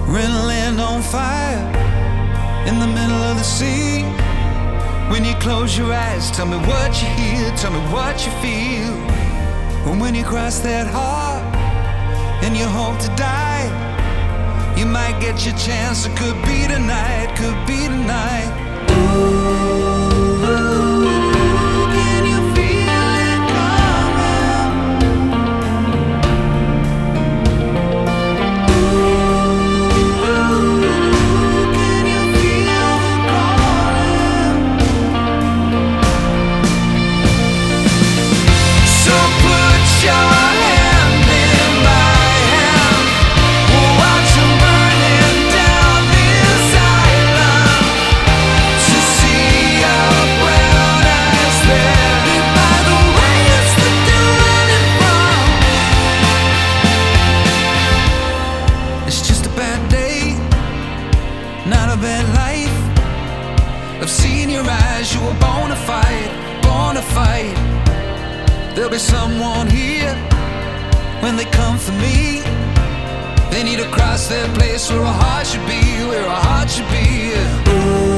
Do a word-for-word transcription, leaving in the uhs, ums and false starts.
We're in a land on fire, in the middle of the sea. When you close your eyes, tell me what you hear, tell me what you feel. And when you cross that heart and you hope to die, you might get your chance, it could be tonight, could be tonight. Ooh, can you feel it coming? Ooh, can you feel it calling? So put your hand in my hand, we'll watch 'em burning down this island, to see our brown eyes there, lit by the riots that they're running from. It's just a bad day, not a bad life. I've seen your eyes, you were born to fight, born to fight. There'll be someone here when they come for me. They need to cross that place where a heart should be, where a heart should be. Ooh.